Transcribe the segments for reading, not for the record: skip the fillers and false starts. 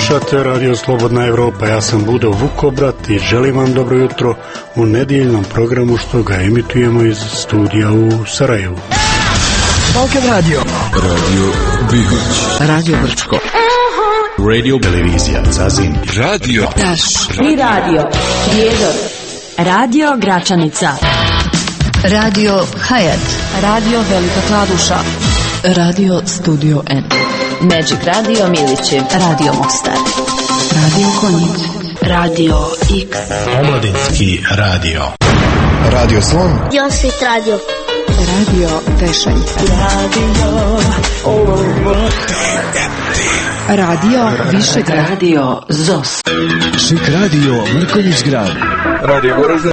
Slušate Radio Slobodna Evropa, ja sam Budo Vukobrat i želim vam dobro jutro u nedjeljnom programu što ga emitujemo iz studija u Sarajevu. Balkan Radio, Radio Bihoć, Radio Brčko, Radio Televizija Zazin, Radio Taš i Radio Prijedor, Radio Gračanica, Radio Hayat, Radio Velika Kladuša, Radio Studio N, Magic Radio Milićev, Radio Mostar, Radio Konjic, Radio X, Omladinski radio, Radio Slon, Josit Radio, Radio Tešanj, Radio Višegrad, Radio ZOS, Šik Radio Mrkonjić Grad, Radio Goražde,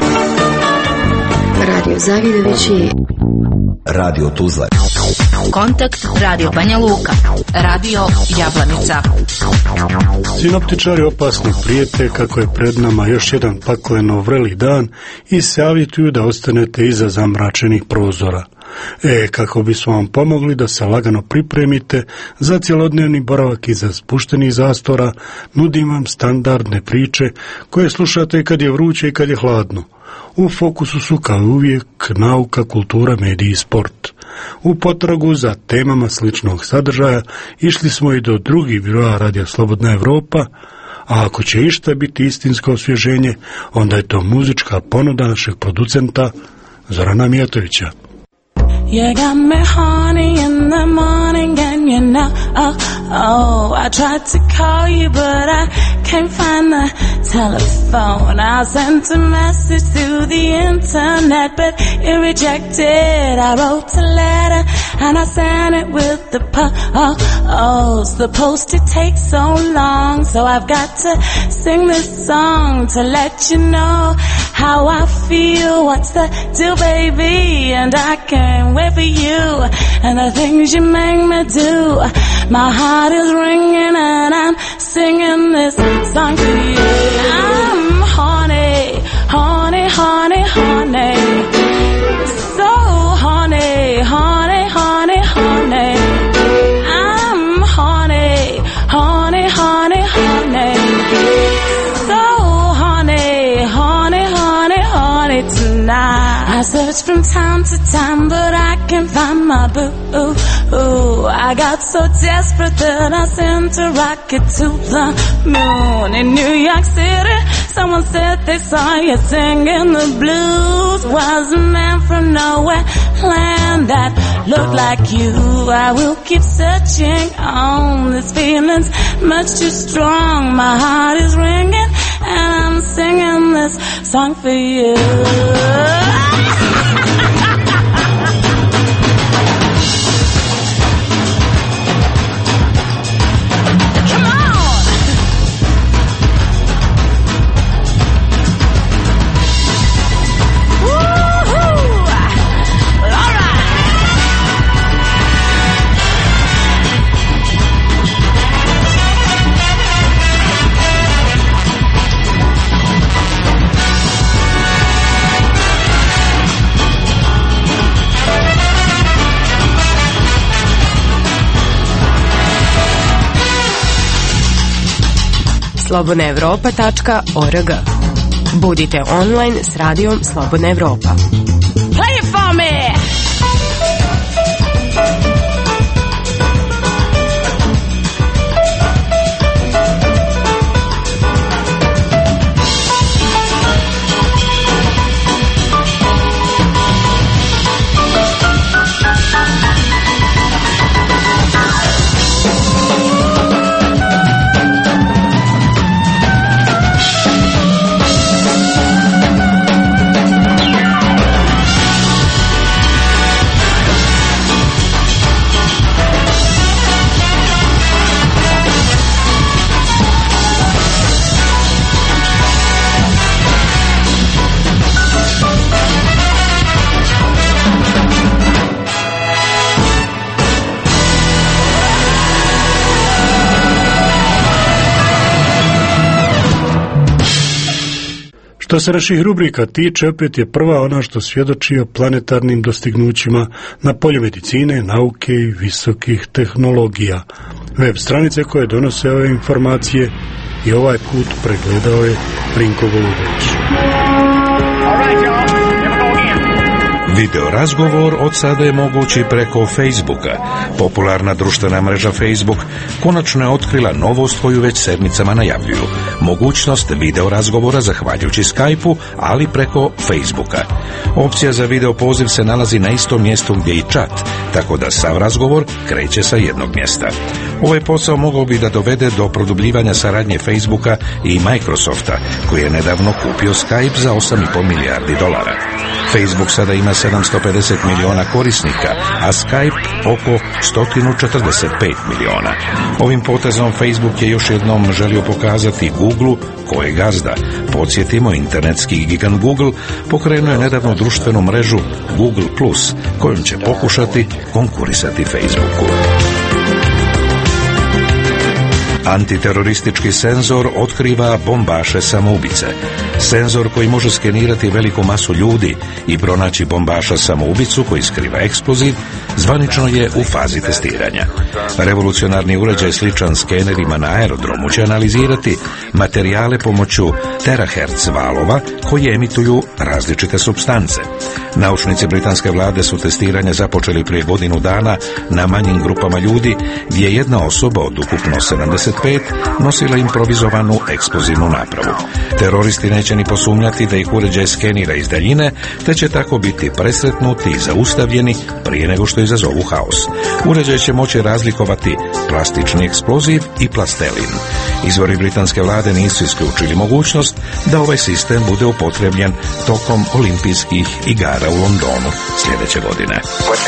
Radio Zavidovići, Radio Tuzla, Kontakt Radio Banja Luka, Radio Jablanica. Sinoptičari opasno prijete kako je pred nama još jedan pakleno vreli dan i savjetuju da ostanete iza zamračenih prozora. Kako bismo vam pomogli da se lagano pripremite za cjelodnevni boravak iza spuštenih zastora, nudim vam standardne priče koje slušate kad je vruće i kad je hladno. U fokusu su kao uvijek nauka, kultura, mediji i sport. U potragu za temama sličnog sadržaja išli smo i do drugih biroa Radija Slobodna Evropa, a ako će išta biti istinsko osvježenje, onda je to muzička ponuda našeg producenta Zorana Mijatovića. You got me honey in the morning and you know, I tried to call you but I can't find the telephone. I sent a message through the internet but it rejected. I wrote a letter and I sent it with the post. The postage takes so long, so I've got to sing this song to let you know how I feel. What's the deal, baby? And I can't wait for you and the things you make me do. My heart is ringing and I'm singing this song for you. I'm horny, horny, horny, horny, so horny, horny, horny, horny. I'm horny, horny, horny, horny, so horny, horny, horny, horny tonight. I search from time to time, but I can't find my boo. I got so desperate that I sent a rocket to the moon. In New York City, someone said they saw you singing the blues. Was a man from nowhere land that looked like you. I will keep searching on. This feeling's much too strong. My heart is ringing and I'm singing this song for you. slobodnaevropa.org. Budite online s radijom Slobodna Evropa. Play it for me! Što se naših rubrika tiče, opet je prva ona što svjedoči o planetarnim dostignućima na polju medicine, nauke i visokih tehnologija. Web stranice koje donose ove informacije i ovaj put pregledao je Rinko Golubović. Video razgovor od sada je mogući preko Facebooka. Popularna društvena mreža Facebook konačno je otkrila novost koju već sedmicama najavljuju. Mogućnost video razgovora zahvaljujući Skype-u, ali preko Facebooka. Opcija za video poziv se nalazi na istom mjestu gdje i chat, tako da sav razgovor kreće sa jednog mjesta. Ovaj posao mogao bi da dovede do produbljivanja saradnje Facebooka i Microsofta, koji je nedavno kupio Skype za $8,5 milijardi. Facebook sada ima 750 miliona korisnika, a Skype oko 145 miliona. Ovim potezom Facebook je još jednom želio pokazati Google ko je gazda. Podsjetimo, internetski gigant Google pokrenuo je nedavno društvenu mrežu Google+, kojom će pokušati konkurisati Facebooku. Antiteroristički senzor otkriva bombaše samoubice. Senzor koji može skenirati veliku masu ljudi i pronaći bombaša samoubicu koji skriva eksploziv, zvanično je u fazi testiranja. Revolucionarni uređaj sličan skenerima na aerodromu će analizirati materijale pomoću terahertz valova koji emituju različite supstance. Naučnici britanske vlade su testiranje započeli prije godinu dana na manjim grupama ljudi, gdje jedna osoba od ukupno 75 nosila improvizovanu eksplozivnu napravu. Teroristi neće ni posumnjati da ih uređaj skenira iz daljine, te će tako biti presretnuti i zaustavljeni prije nego što izazovu haos. Uređaj će moći razlikovati plastični eksploziv i plastelin. Izvori britanske vlade nisu isključili mogućnost da ovaj sistem bude upotrebljen tokom olimpijskih igara u Londonu sljedeće godine.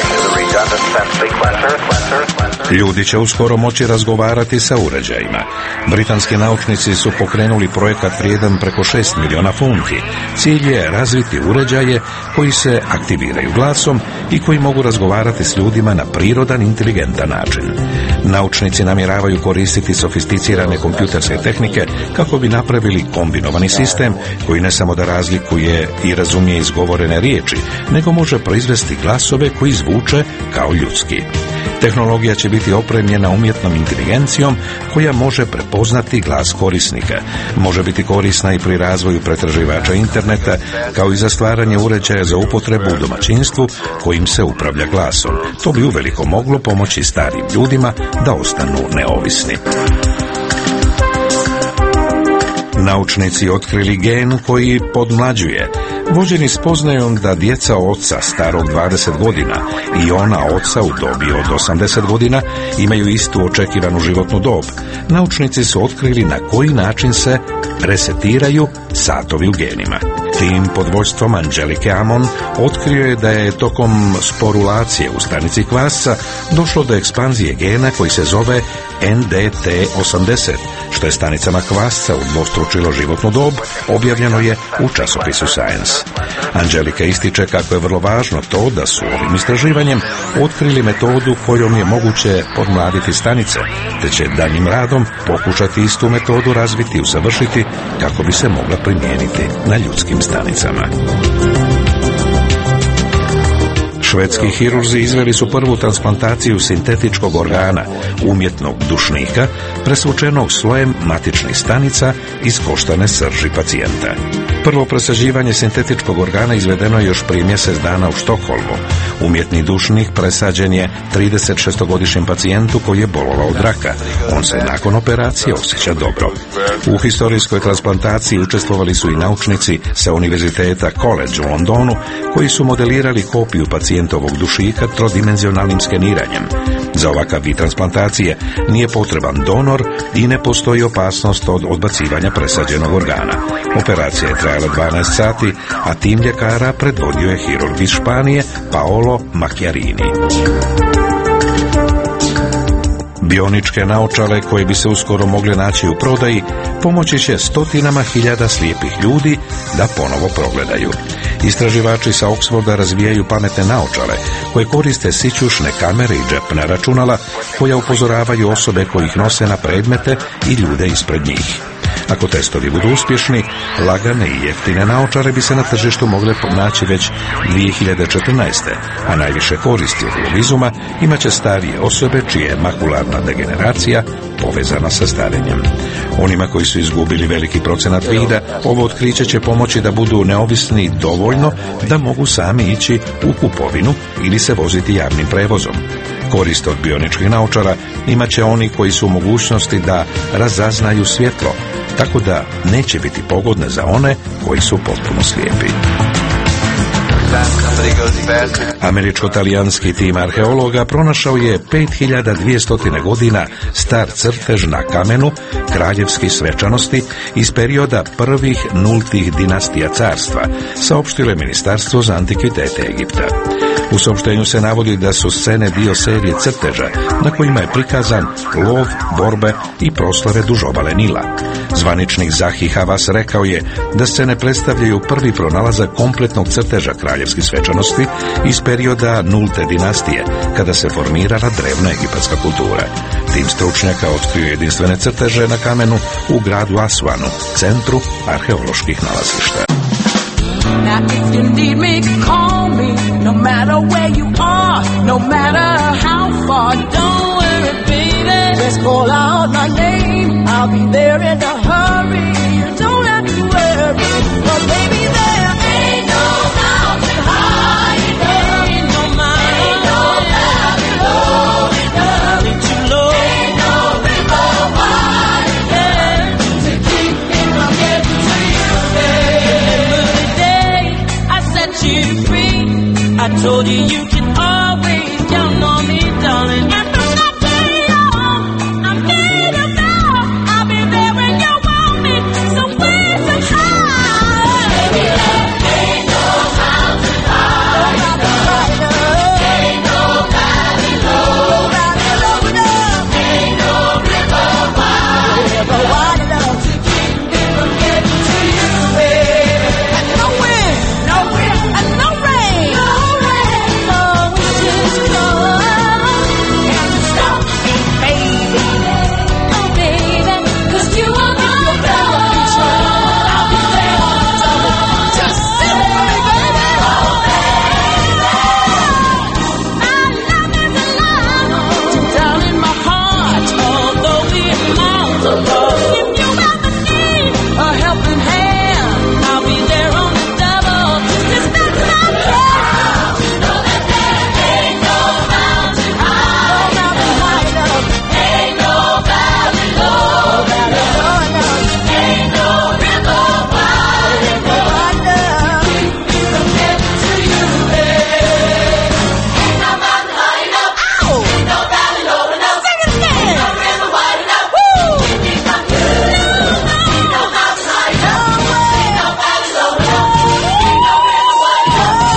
Ljudi će uskoro moći razgovarati sa uređajima. Britanski naučnici su pokrenuli projekat vrijedan preko 6 miliona funti. Cilj je razviti uređaje koji se aktiviraju glasom i koji mogu razgovarati s ljudima na prirodan, inteligentan način. Naučnici namjeravaju koristiti sofisticirane kompjuterske tehnike kako bi napravili kombinovani sistem koji ne samo da razlikuje i razumije izgovorene riječi, nego može proizvesti glasove koji zvuče kao ljudski. Tehnologija će biti opremljena umjetnom inteligencijom koja može prepoznati glas korisnika. Može biti korisna i pri razvoju pretraživača interneta, kao i za stvaranje uređaja za upotrebu u domaćinstvu kojim se upravlja glasom. To bi uveliko moglo pomoći starim ljudima da ostanu neovisni. Naučnici otkrili gen koji podmlađuje. Vođeni spoznajom da djeca oca starog 20 godina i ona oca u dobi od 80 godina imaju istu očekivanu životnu dob, naučnici su otkrili na koji način se resetiraju satovi u genima. Tim pod vodstvom Angelike Amon otkrio je da je tokom sporulacije u stanici kvasca došlo do ekspanzije gena koji se zove NDT80, što je stanicama kvasca udvostručilo životnu dob, objavljeno je u časopisu Science. Angelika ističe kako je vrlo važno to da su ovim istraživanjem otkrili metodu kojom je moguće podmladiti stanice, te će daljnjim radom pokušati istu metodu razviti i usavršiti kako bi se mogla primijeniti na ljudskim stanicama. Švedski hirurzi izveli su prvu transplantaciju sintetičkog organa, umjetnog dušnika, presvučenog slojem matičnih stanica iz koštane srži pacijenta. Prvo presađivanje sintetičkog organa izvedeno je još prije mjesec dana u Štokholmu. Umjetni dušnik presađen je 36-godišnjem pacijentu koji je bolovao od raka. On se nakon operacije osjeća dobro. U historijskoj transplantaciji učestvovali su i naučnici sa Univerziteta College u Londonu, koji su modelirali kopiju pacijentovog dušika trodimenzionalnim skeniranjem. Za ovakav vid transplantacije nije potreban donor i ne postoji opasnost od odbacivanja presađenog organa. Operacija je trajala 12 sati, a tim ljekara predvodio je hirurg iz Španije Paolo Macchiarini. Bioničke naočale koje bi se uskoro mogle naći u prodaji pomoći će stotinama hiljada slijepih ljudi da ponovo progledaju. Istraživači sa Oxforda razvijaju pametne naočale koje koriste sićušne kamere i džepna računala koja upozoravaju osobe koji ih nose na predmete i ljude ispred njih. Ako testovi budu uspješni, lagane i jeftine naočare bi se na tržištu mogle naći već 2014. a najviše koristi od ovog izuma imaće starije osobe čija je makularna degeneracija povezana sa starenjem. Onima koji su izgubili veliki procenat vida, ovo otkriće će pomoći da budu neovisni dovoljno da mogu sami ići u kupovinu ili se voziti javnim prevozom. Korist od bioničkih naočara imat će oni koji su u mogućnosti da razaznaju svjetlo, tako da neće biti pogodne za one koji su potpuno slijepi. Američko-talijanski tim arheologa pronašao je 5200 godina star crtež na kamenu kraljevskih svečanosti iz perioda prvih nultih dinastija carstva, saopštilo je Ministarstvo za antikvitete Egipta. U saopštenju se navodi da su scene dio serije crteža na kojima je prikazan lov, borbe i proslave duž obale Nila. Zvaničnik Zahi Havas rekao je da scene predstavljaju prvi pronalazak kompletnog crteža kraljevskih svečanosti iz perioda nulte dinastije, kada se formirala drevna egipatska kultura. Tim stručnjaka otkrio jedinstvene crteže na kamenu u gradu Aswanu, centru arheoloških nalazišta. Now if you need me, call me, no matter where you are, no matter how far, don't worry, baby, just call out my name, I'll be there in a hurry, you don't have to worry, but baby, there ain't no mountain high enough, ain't no valley low enough, too low, ain't no river wide enough to keep me from getting to you, baby. You free. I told you you can always count on me, darling. And from that day on, I'm made of love. I'll be there when you want me, somewhere, somehow. Baby, there ain't no mountain high enough, ain't no valley low enough, ain't no river wide enough to keep me from getting to you, baby. And no wind, no wind, and no rain, no wind just come and stop me, baby. Oh, baby, 'cause you are my love. I'll be there on time. Just sing for me, baby. Oh, baby, our love is alive, deep down in my heart. Although we're miles apart, if you ever need a helping hand, I'll be there on the double. Just that's my love. Know that there ain't no mountain high enough, ain't no valley low enough, ain't no river wide enough to keep me from getting to you, babe. Ain't no mountain high enough, ain't no valley low enough, sing it again. Ain't no river wide enough, keep me from you. Ain't no mountain high enough, ain't no valley low enough, ain't no river wide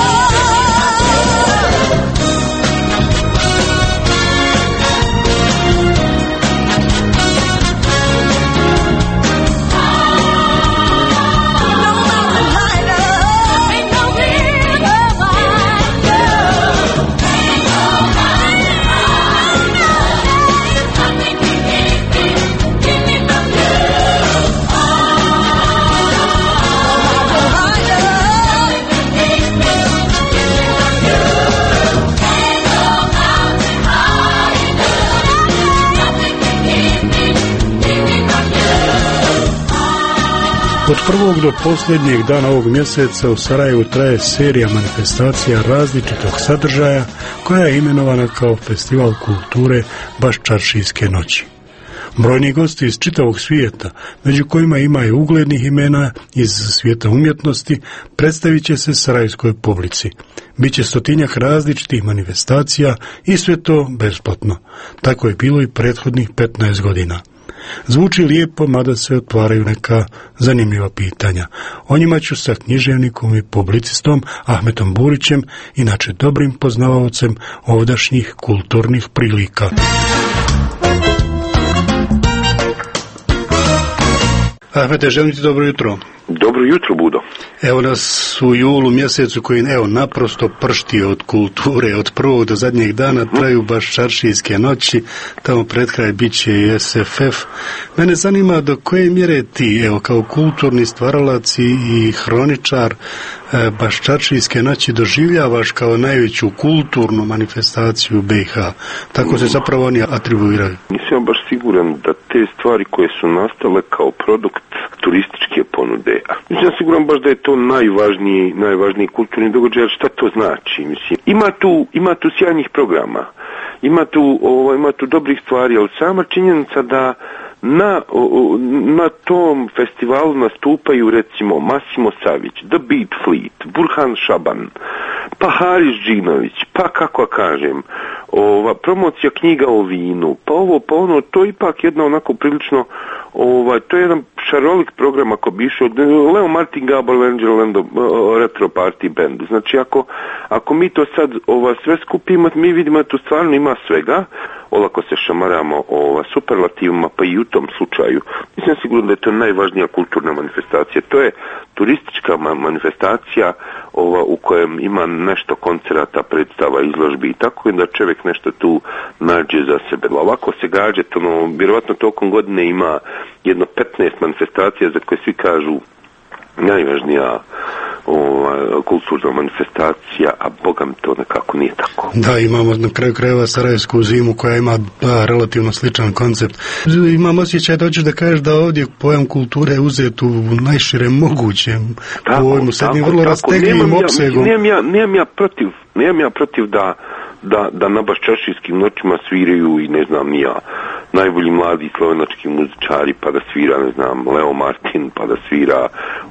Od prvog do posljednjeg dana ovog mjeseca u Sarajevu traje serija manifestacija različitog sadržaja koja je imenovana kao Festival kulture Baščaršijske noći. Brojni gosti iz čitavog svijeta, među kojima ima i uglednih imena iz svijeta umjetnosti, predstavit će se sarajevskoj publici. Biće 100-tinjak različitih manifestacija i sve to besplatno. Tako je bilo i prethodnih 15 godina. Zvuči lijepo, mada se otvaraju neka zanimljiva pitanja. O njima ću sa književnikom i publicistom Ahmetom Burićem, inače dobrim poznavaocem ovdašnjih kulturnih prilika. Ahmete, želim ti dobro jutro. Dobro jutro, Budo. Evo nas u julu mjesecu koji naprosto pršti od kulture, od prvog do zadnjeg dana traju baš čaršijske noći, tamo pred kraj bit će i SFF. Mene zanima do koje mjere ti, kao kulturni stvaralac i hroničar, baš čaršijske noći doživljavaš kao najveću kulturnu manifestaciju BiH. Tako se zapravo oni atribuiraju. Nisam baš siguran da te stvari koje su nastale kao produkt turističke ponude, nisam siguran baš da je to najvažniji kulturni događaj, šta to znači? Mislim, ima tu sjajnih programa, ima tu dobrih stvari, ali sama činjenica da na tom festivalu nastupaju recimo Massimo Savić, The Beat Fleet, Burhan Šaban, pa Haris Džinović, pa kako kažem, promocija knjiga o vinu, pa ovo, pa ono, to je ipak jedno onako prilično, to je jedan šarolik program ako bi išao, Leo Martin, Gabor Angel Lando, Retro Party Band. Znači ako mi to sad sve skupimo, mi vidimo da tu stvarno ima svega, olako se šamaramo superlativima, pa i u tom slučaju. Mislim sigurno da je to najvažnija kulturna manifestacija. To je turistička manifestacija u kojem ima nešto koncerata, predstava, izložbi i tako, da čovjek nešto tu nađe za sebe. Ovako se gađe, vjerovatno tokom godine ima jedno 15 manifestacija za koje svi kažu najvažnija kulturna manifestacija, a bogam to nekako nije tako. Da, imamo na kraju krajeva Sarajevsku zimu koja ima relativno sličan koncept. Imam osjećaj da hoćeš da kažeš da ovdje pojam kulture je uzet u najširem mogućem pojmu, s jednim vrlo rastegljivim opsegom. Nemam ja protiv da na baš čaršijskim noćima sviraju i ne znam ni ja najbolji mladi slovenački muzičari, pa da svira, ne znam, Leo Martin, pa da svira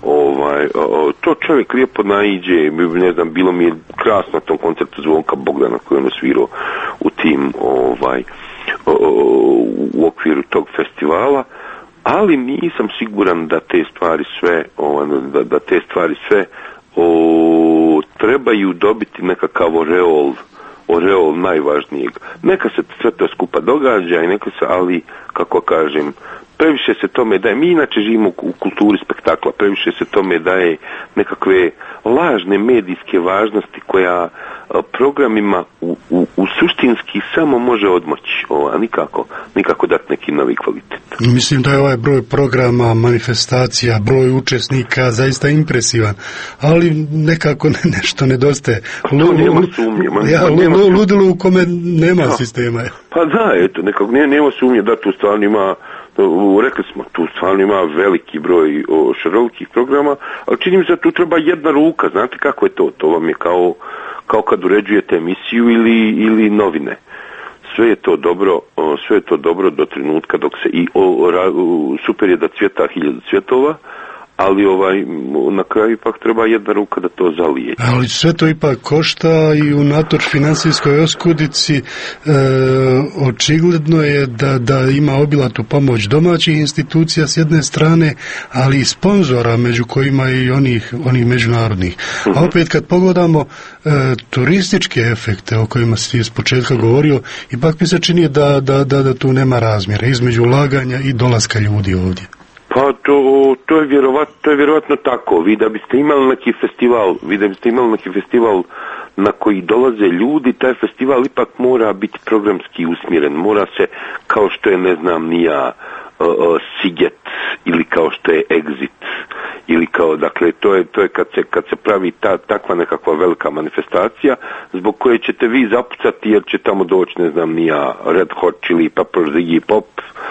to čovjek lijepo naiđe, ne znam, bilo mi je krasno na tom koncertu Zvonka Bogdana koji on osvirao u tim u okviru tog festivala, ali nisam siguran da te stvari sve trebaju dobiti nekakav oreol najvažnijeg. Neka se sve to skupa događa i neka se, ali kako kažem, previše se tome daje, mi inače živimo u kulturi spektakla, previše se tome daje nekakve lažne medijske važnosti koja programima u suštinski samo može odmoći, a nikako dati neki novi kvalitet. Mislim da je ovaj broj programa, manifestacija, broj učesnika zaista impresivan, ali nekako nešto nedostaje. Nema sumnje. Ludilo u kome nema sistema. Pa da, eto, nekako nema sumnje da tu stvarno ima, rekli smo, tu stvarno ima veliki broj šarolikih programa, ali čini mi se da tu treba jedna ruka, znate kako je to? To vam je kao kad uređujete emisiju ili novine. Sve je to dobro do trenutka dok se super je da cvjeta 1000 cvjetova, ali na kraju ipak treba jedna ruka da to zalije. Ali sve to ipak košta i unatoč financijskoj oskudici očigledno je da ima obilatu pomoć domaćih institucija s jedne strane, ali i sponzora među kojima i onih međunarodnih. A opet kad pogledamo turističke efekte o kojima si iz početka govorio, ipak mi se čini da tu nema razmjera između ulaganja i dolaska ljudi ovdje. Pa to je vjerovatno tako. Vi da biste imali neki festival na koji dolaze ljudi, taj festival ipak mora biti programski usmjeren. Mora se, kao što je, ne znam ni ja, Siget ili kao što je Exit ili kao, dakle, to je kad se pravi takva nekakva velika manifestacija zbog koje ćete vi zapucati jer će tamo doći, ne znam ni ja, Red Hot Chili Peppers, Iggy Pop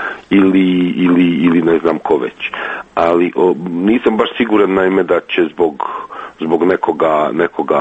ili ne znam ko već. Ali nisam baš siguran, naime, da će zbog nekoga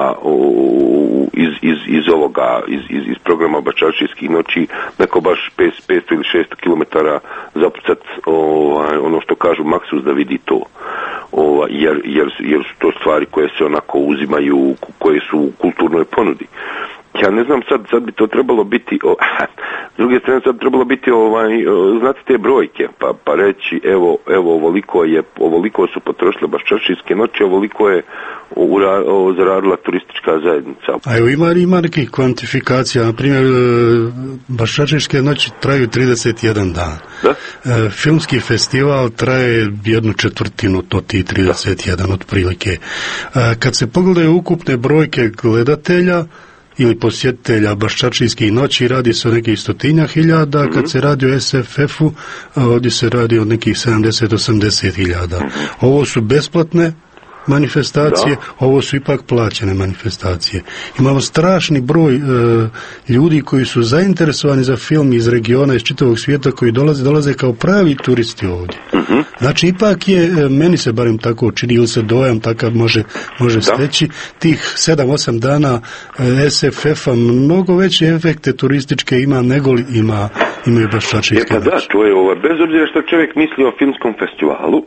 iz programa Bačaršijskih noći neko baš 500 ili 600 km zapucat ono što kažu Maksus da vidi to. Jer su to stvari koje se onako uzimaju, koje su u kulturnoj ponudi. Ja ne znam, sad bi to trebalo biti, s druge strane sad trebalo biti, znate te brojke, pa reći, evo, ovoliko su potrošile Baščaršijske noći, zaradila turistička zajednica. A evo ima nekih kvantifikacija, na primjer Baščačeške noći traju 31 dan. Da? Filmski festival traje 1/4 to ti 31 otprilike. Kad se pogledaju ukupne brojke gledatelja ili posjetitelja Baščačijskih noći, radi se o nekih 100.000, kad se radi o SFF-u, ovdje se radi o nekih 70-80.000. Ovo su besplatne manifestacije, ovo su ipak plaćene manifestacije. Imamo strašni broj ljudi koji su zainteresovani za film iz regiona, iz čitavog svijeta, koji dolaze kao pravi turisti ovdje. Znači, ipak je, meni se barem tako čini, ili se dojam takav može steći, tih 7-8 dana SFF-a mnogo veće efekte turističke ima nego li imaju Baščačijske noći. Da, to je bez obzira što čovjek misli o filmskom festivalu,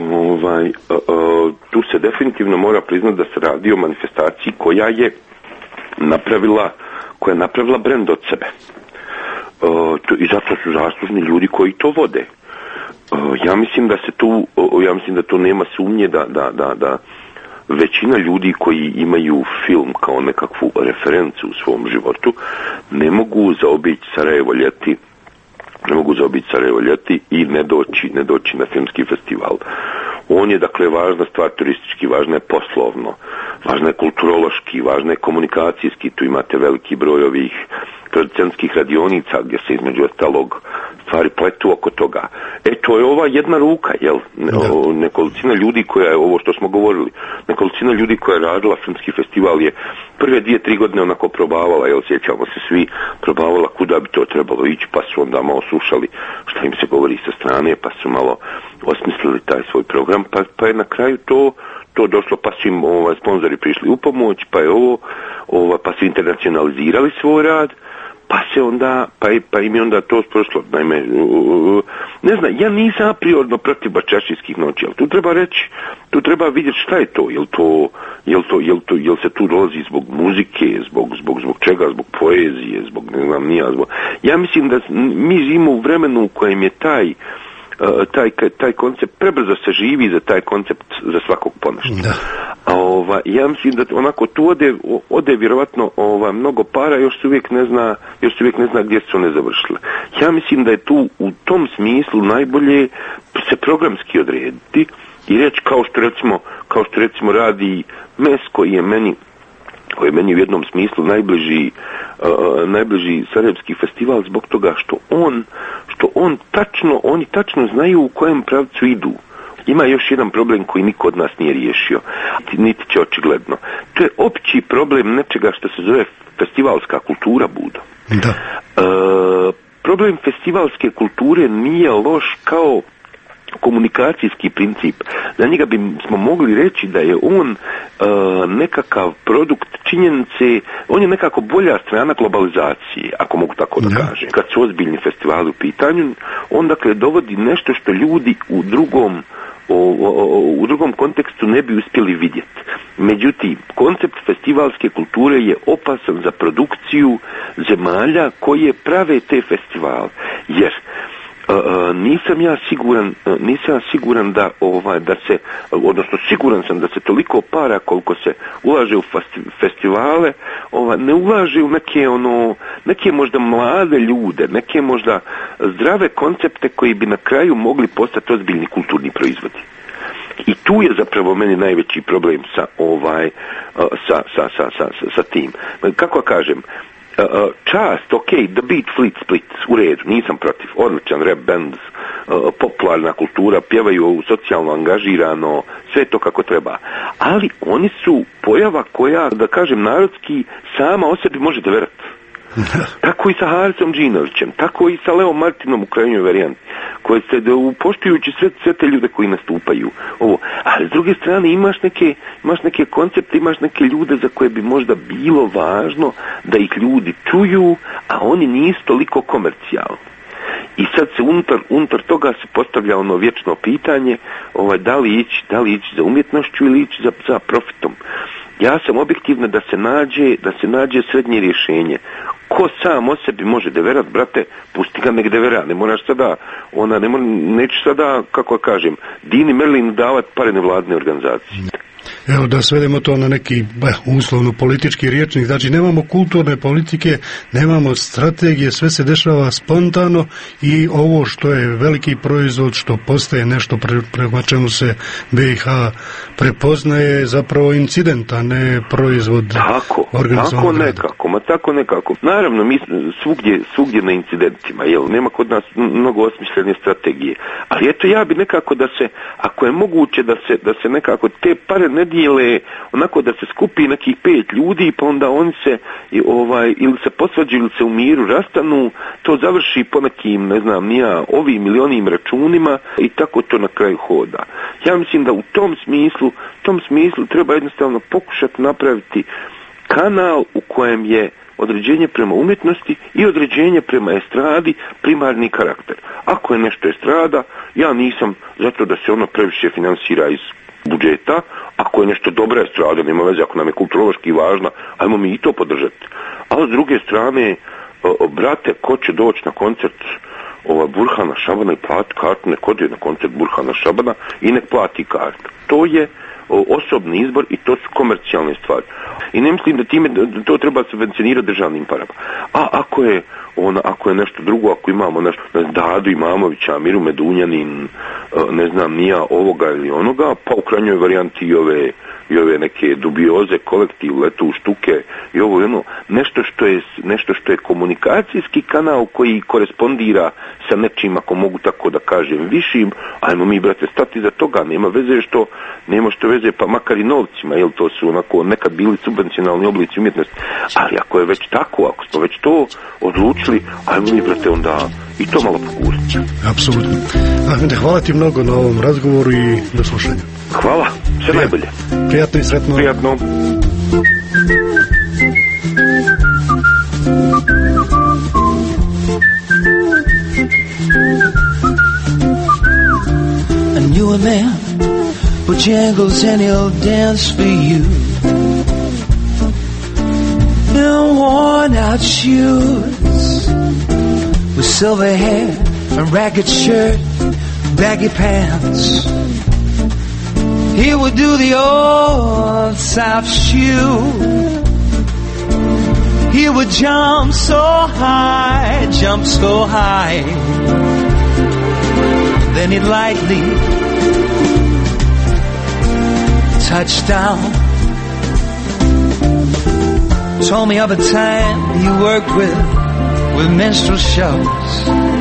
tu se definitivno mora priznati da se radi o manifestaciji koja je napravila brend od sebe. I zato su zaslužni ljudi koji to vode. Ja mislim da tu nema sumnje da većina ljudi koji imaju film kao nekakvu referencu u svom životu ne mogu zaobići Sarajevo ljeti i ne doći na filmski festival. On je dakle važna stvar turistički, važna je poslovno, važna je kulturološki, važna je komunikacijski, tu imate veliki broj ovih producentskih radionica gdje se između ostalog stvari pletu oko toga. To je ova jedna ruka, jel? Nekolicina ljudi koja je, ovo što smo govorili, nekolicina ljudi koja je radila filmski festival je prve 2-3 godine onako probavala, jel, sjećamo se svi, probavala kuda bi to trebalo ići, pa su onda malo slušali što im se govori sa strane, pa su malo osmislili taj svoj program, pa je na kraju to došlo, pa su im sponzori prišli u pomoć, pa su internacionalizirali svoj rad, pa im je onda to prošlo. Naime, ne znam, ja nisam apriorno protiv Baščačijskih noći, ali tu treba vidjeti šta je to, jel se tu dolazi zbog muzike, zbog čega, zbog poezije, zbog ne znam nija, ja mislim da mi živimo u vremenu u kojem je taj koncept prebrzo se živi za taj koncept za svakog ponešto. Ja mislim da onako tu ode vjerovatno mnogo para, još se uvijek ne zna gdje su one završile. Ja mislim da je tu u tom smislu najbolje se programski odrediti i reći kao što recimo radi MES koji je meni u jednom smislu najbliži sarajevski festival zbog toga što oni tačno znaju u kojem pravcu idu. Ima još jedan problem koji niko od nas nije riješio, niti će očigledno. To je opći problem nečega što se zove festivalska kultura, Budo. Da. Problem festivalske kulture nije loš kao komunikacijski princip. Za njega smo mogli reći da je on nekakav produkt činjenice, on je nekako bolja strana globalizacije, ako mogu tako da kažem. Kad su ozbiljni festivali u pitanju, on dakle dovodi nešto što ljudi u drugom kontekstu ne bi uspjeli vidjeti. Međutim, koncept festivalske kulture je opasan za produkciju zemalja koje prave te festivale, jer nisam ja siguran da se, odnosno siguran sam da se toliko para koliko se ulaže u festivale, ne ulaže u neke možda mlade ljude, neke možda zdrave koncepte koji bi na kraju mogli postati ozbiljni kulturni proizvodi. I tu je zapravo meni najveći problem sa tim. Kako kažem, čast, The Beat Fleet Split, u redu, nisam protiv, odličan rap band, popularna kultura, pjevaju socijalno angažirano, sve to kako treba. Ali oni su pojava koja, da kažem narodski, sama o sebi možete verati. Tako i sa Harisom Džinovićem, tako i sa Leo Martinom u krajnjoj varijanti, koje se poštujući sve te ljude koji nastupaju. Ali s druge strane imaš neke koncepte, imaš neke ljude za koje bi možda bilo važno da ih ljudi čuju, a oni nisu toliko komercijalni. I sad se unutar toga se postavlja ono vječno pitanje, da li ići za umjetnošću ili ići za profitom. Ja sam objektivna da se nađe srednje rješenje. Ko sam o sebi može deverat, brate, pusti ga nek devera. Ne moraš sada, neću sada, kako kažem, Dini Merlin davat pare nevladne organizacije. Evo da svedemo to na neki uslovno politički rječnik, znači nemamo kulturne politike, nemamo strategije, sve se dešava spontano i ovo što je veliki proizvod, što postaje nešto prema čemu se BiH prepoznaje, zapravo incident, a ne proizvod organizovanog rada. Tako nekako. Naravno, mi svugdje na incidentima, nema kod nas mnogo osmišljene strategije, ali eto ja bi nekako da se, ako je moguće da se nekako te pare ne dijele, onako da se skupi nekih 5 ljudi, pa onda oni se ili se posvađaju ili se u miru rastanu, to završi po nekim, ne znam, ovim ili onim računima i tako to na kraju hoda. Ja mislim da u tom smislu treba jednostavno pokušati napraviti kanal u kojem je određenje prema umjetnosti i određenje prema estradi primarni karakter. Ako je nešto estrada, ja nisam zato da se ono previše finansira iz budžeta. Ako je nešto dobra estrada, nema veze, ako nam je kulturološki važna, ajmo mi i to podržati. A s druge strane, brate, ko će doći na koncert Burhana Šabana i plati kartu, nek ode na koncert Burhana Šabana i nek plati kartu. To je osobni izbor i to su komercijalne stvari. I ne mislim da time to treba subvencionirati državnim parama. A ako je nešto drugo, ako imamo nešto, Dadu Imamovića, Amiru Medunjanin, ne znam nija ovoga ili onoga, pa u krajnjoj varijanti i ove neke dubioze, kolektiv, letu u štuke i ovo i ono, nešto što je komunikacijski kanal koji korespondira sa nečim, ako mogu tako da kažem, višim, ajmo mi, brate, stati za toga, nema što veze, pa makar i novcima, jer to su onako nekad bili subvencionalni oblici umjetnosti, ali ako je već tako, ako smo već to odlučili, ajmo mi, brate, onda i to malo poguriti. Apsolutno. Ahmede, hvala ti mnogo na ovom razgovoru i do slušanja. Hvala, sve najbolje. Prijatno i sretno. Prijatno. I knew a man with jangles and he'll dance for you. In worn out shoes, with silver hair and ragged shirt, baggy pants. He would do the old South shoe. He would jump so high, then he'd lightly touch down. Told me of a time he worked with minstrel shows,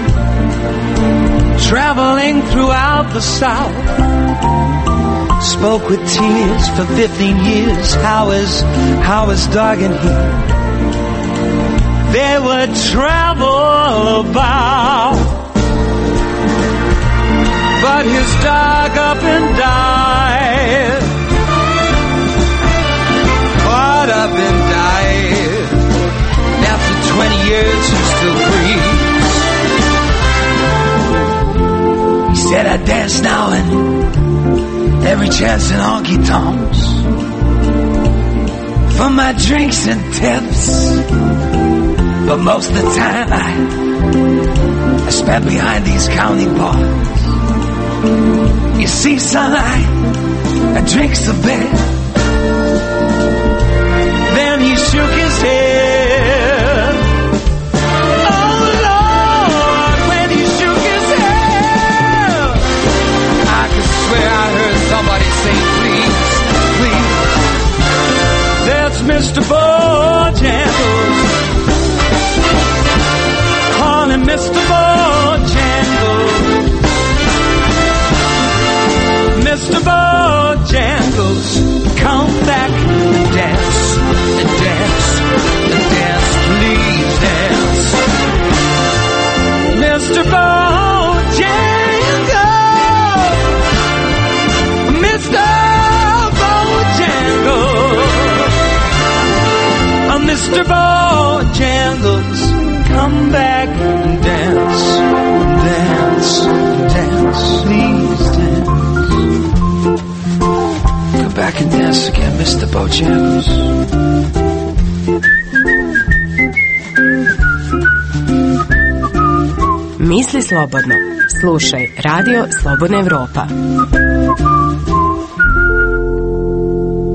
traveling throughout the South. Spoke with tears for 15 years how his dog and he, they would travel about. But his dog up and died, caught up and died. After 20 years he still breathes. He said, I dance now and every chance in honky tonks for my drinks and tips, but most of the time I spent behind these county bars. You see, sunlight, I drinks a bit. Then he shook his head. Oh Lord, when he shook his head, I could swear I heard somebody say, please, please. That's Mr. Bojangles. Call him Mr. Bojangles. Mr. Bojangles, come back and dance, and dance, and dance, please dance. Mr. Bojangles, Mr. Bojangles, Mr. Bojangles, come back and dance, dance, dance, please dance. Come back and dance again, Mr. Bojangles. Misli slobodno. Slušaj Radio Slobodna Evropa.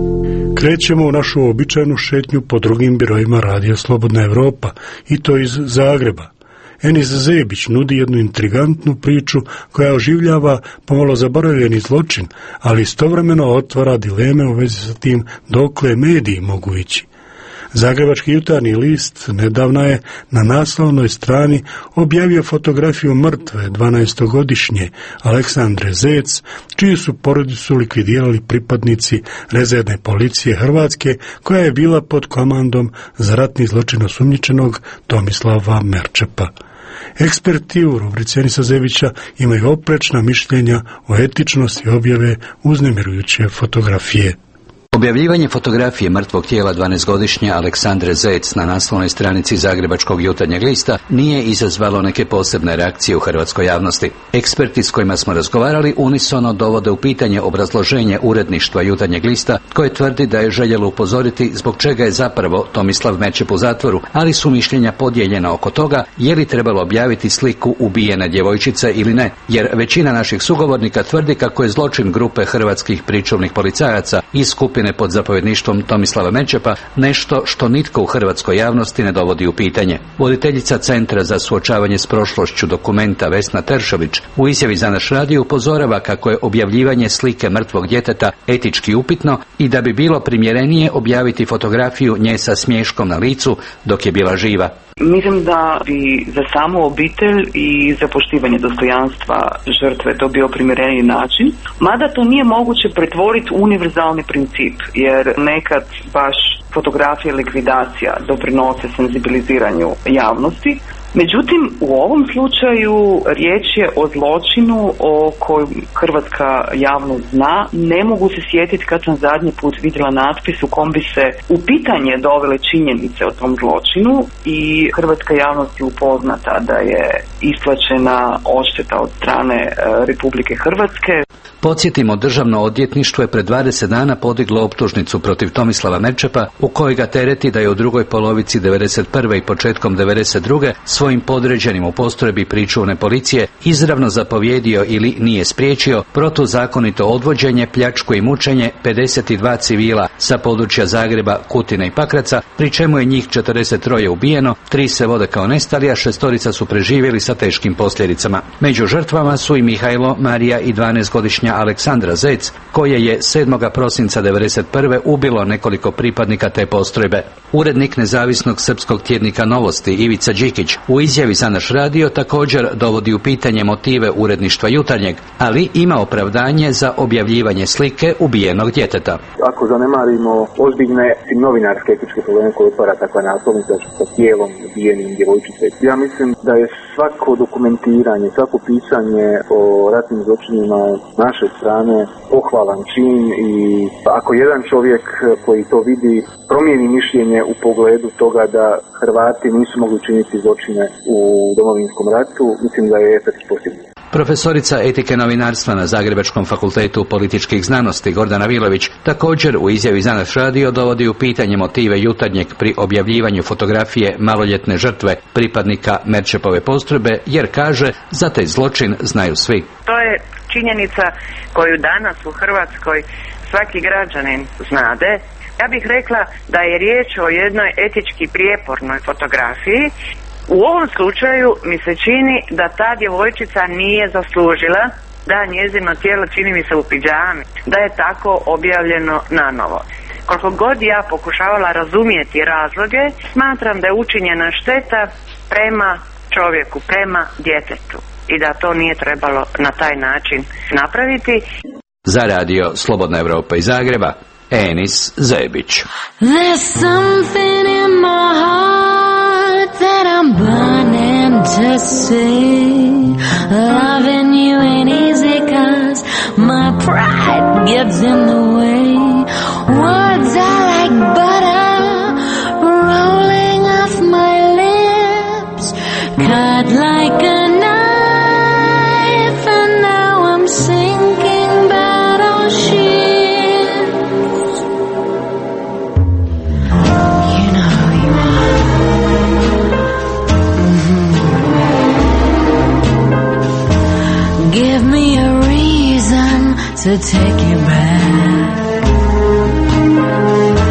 Krećemo u našu običajnu šetnju po drugim biroima Radio Slobodna Evropa, i to iz Zagreba. Enis Zebić nudi jednu intrigantnu priču koja oživljava pomalo zaboravljeni zločin, ali istovremeno otvara dileme u vezi sa tim dokle mediji mogu ići. Zagrebački jutarnji list nedavno je na naslovnoj strani objavio fotografiju mrtve 12-godišnje Aleksandre Zec, čiju su porodicu likvidirali pripadnici rezervne policije Hrvatske, koja je bila pod komandom za ratni zločin osumnjičenog Tomislava Merčepa. Eksperti u rubrici Enisa Zebića imaju oprečna mišljenja o etičnosti objave uznemirujuće fotografije. Objavljivanje fotografije mrtvog tijela 12-godišnje Aleksandre Zec na naslovnoj stranici Zagrebačkog jutarnjeg lista nije izazvalo neke posebne reakcije u hrvatskoj javnosti. Eksperti s kojima smo razgovarali unisono dovode u pitanje obrazloženje uredništva jutarnjeg lista, koje tvrdi da je željelo upozoriti zbog čega je zapravo Tomislav Merčep u zatvoru, ali su mišljenja podijeljena oko toga je li trebalo objaviti sliku ubijene djevojčice ili ne, jer većina naših sugovornika tvrdi kako je zločin grupe hrvatskih pričuvnih policajaca iz skupine pod zapovjedništvom Tomislava Merčepa nešto što nitko u hrvatskoj javnosti ne dovodi u pitanje. Voditeljica Centra za suočavanje s prošlošću Dokumenta Vesna Teršović u izjavi za naš radio upozorava kako je objavljivanje slike mrtvog djeteta etički upitno i da bi bilo primjerenije objaviti fotografiju nje sa smiješkom na licu dok je bila živa. Mislim da bi za samu obitelj i za poštivanje dostojanstva žrtve to bio primjereniji način, mada to nije moguće pretvoriti u univerzalni princip, jer nekad baš fotografija likvidacija doprinose senzibiliziranju javnosti. Međutim, u ovom slučaju riječ je o zločinu o kojem hrvatska javnost zna. Ne mogu se sjetiti kad sam zadnji put vidjela natpis u kom bi se u pitanje dovele činjenice o tom zločinu i hrvatska javnost je upoznata da je isplaćena odšteta od strane Republike Hrvatske. Podsjetimo, Državno odvjetništvo je pred 20 dana podiglo optužnicu protiv Tomislava Merčepa u kojoj ga tereti da je u drugoj polovici 1991. i početkom 1992. svojim podređenim u postrojbi pričuvne policije izravno zapovjedio ili nije spriječio protuzakonito odvođenje, pljačku i mučenje 52 civila sa područja Zagreba, Kutine i Pakraca, pri čemu je njih 43 ubijeno, 3 se vode kao nestali, a 6 su preživjeli sa teškim posljedicama. Među žrtvama su i Mihajlo, Marija i 12-godišnja Aleksandra Zec, koje je 7. prosinca 1991. ubilo nekoliko pripadnika te postrojbe. Urednik nezavisnog srpskog tjednika Novosti Ivica Đikić u izjavi za naš radio također dovodi u pitanje motive uredništva jutarnjeg, ali ima opravdanje za objavljivanje slike ubijenog djeteta. Ako zanemarimo ozbiljne novinarske etičke probleme koje otvara takva naslovnica sa tijelom ubijenim djevojčice, ja mislim da je svako dokumentiranje, svako pisanje o ratnim zločinima naše strane pohvalan čin i ako jedan čovjek koji to vidi promijeni mišljenje u pogledu toga da Hrvati nisu mogli činiti zločine u Domovinskom ratu, mislim da je efekt postignut. Profesorica etike novinarstva na Zagrebačkom fakultetu političkih znanosti Gordana Vilović također u izjavi za naš radio dovodi u pitanje motive jutarnjeg pri objavljivanju fotografije maloljetne žrtve pripadnika Merčepove postrojbe, jer kaže za taj zločin znaju svi. To je činjenica koju danas u Hrvatskoj svaki građanin znade. Ja bih rekla da je riječ o jednoj etički prijepornoj fotografiji. U ovom slučaju mi se čini da ta djevojčica nije zaslužila da njezino tijelo, čini mi se u pidžami, da je tako objavljeno nanovo. Koliko god ja pokušavala razumjeti razloge, smatram da je učinjena šteta prema čovjeku, prema djetetu i da to nije trebalo na taj način napraviti. Za radio Slobodna Evropa iz Zagreba, Enis Zebić. There's something in my heart that I'm burning to see. Loving you ain't easy 'cause my pride gets in the way. Words are like butter rolling off my lips, cut like a knife, and now I'm sinking battleships. You know you are. Give me a reason to take you back.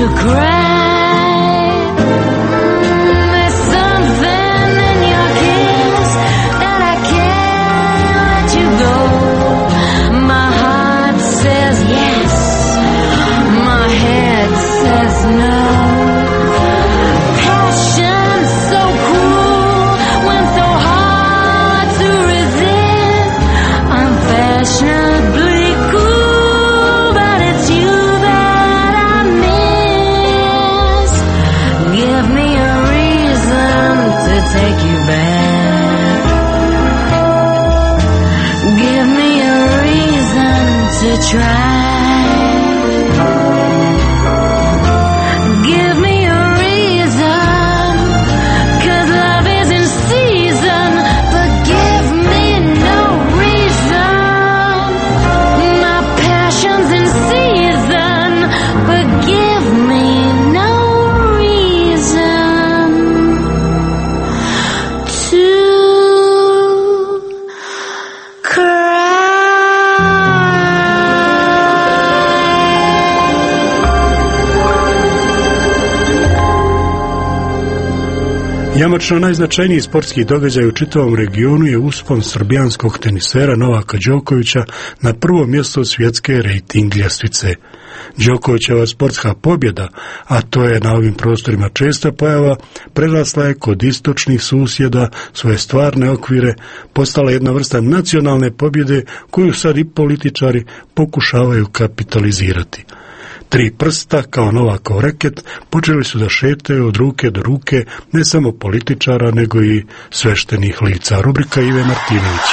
Jamačno najznačajniji sportski događaj u čitavom regionu je uspon srbijanskog tenisera Novaka Đokovića na prvo mjesto svjetske rejting ljestvice. Đokovićeva sportska pobjeda, a to je na ovim prostorima česta pojava, prerasla je kod istočnih susjeda svoje stvarne okvire, postala jedna vrsta nacionalne pobjede koju sad i političari pokušavaju kapitalizirati. 3 prsta, kao Novakov reket, počeli su da šetaju od ruke do ruke ne samo političara, nego i sveštenih lica. Rubrika Ive Martinović.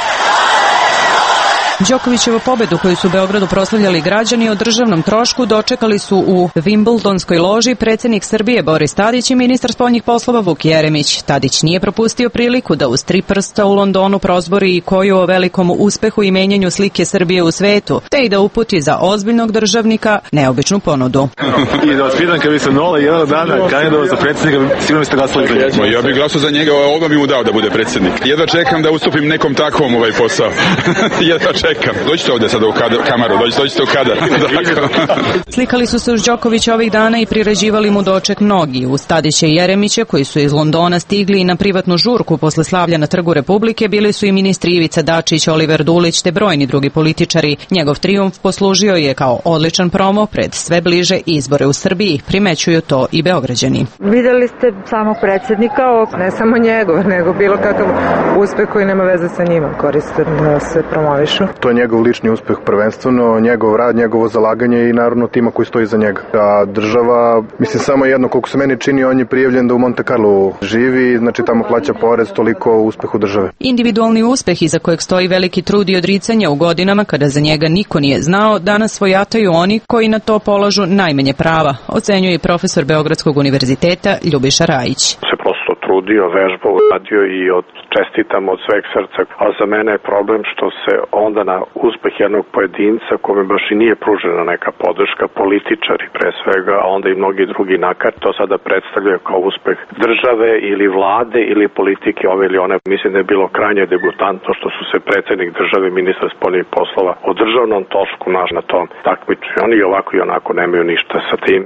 Đokovićevu pobedu koju su u Beogradu proslavljali građani o državnom trošku dočekali su u Wimbledonskoj loži predsjednik Srbije Boris Tadić i ministar spoljnih poslova Vuk Jeremić. Tadić nije propustio priliku da uz 3 prsta u Londonu prozbori i koju o velikom uspehu i menjanju slike Srbije u svetu, te i da uputi za ozbiljnog državnika neobičnu ponudu. I da vas pitan, kad bi se 0-1 dana kandidovao za predsjednika, sigurno biste glasali za njega. Ja bih glasao za njega, odmah bi mu dao da bude predsjednik. Jedva čekam da ustupim nekom takvom ovaj posao. Jedva čekam. Dođite ovdje sad u kameru, dođite u kadar. Slikali su se uz Đokovića ovih dana i priređivali mu doček mnogi. Uz Tadića i Jeremića, koji su iz Londona stigli na privatnu žurku posle slavlja na Trgu Republike, bili su i ministri Ivica Dačić, Oliver Dulić te brojni drugi političari. Njegov trijumf poslužio je kao odličan promo pred sve bliže izbore u Srbiji, primećuju to i Beograđani. Vidjeli ste samog predsjednika, ne samo njegov, nego bilo kakav uspeh koji nema veze sa njima, koriste da se promovišu. To je njegov lični uspeh prvenstveno, njegov rad, njegovo zalaganje i naravno tima koji stoji za njega. A država, mislim samo jedno, koliko se meni čini, on je prijavljen da u Monte Carlo živi, znači tamo plaća porez, toliko o uspehu države. Individualni uspeh iza kojeg stoji veliki trud i odricanje u godinama kada za njega niko nije znao, danas svojataju oni koji na to polažu najmanje prava, ocenjuje i profesor Beogradskog univerziteta Ljubiša Rajić. Trudio, vežbao, radio i čestitam od sveg srca. A za mene je problem što se onda na uspeh jednog pojedinca, kome baš i nije pružena neka podrška, političari pre svega, a onda i mnogi drugi nakar, to sada predstavljaju kao uspeh države ili vlade ili politike ove ili one. Mislim da je bilo krajnje degutantno što su se predsjednik države, ministar spoljnih poslova o državnom trošku na tom takmičenju. Oni i ovako i onako nemaju ništa sa tim.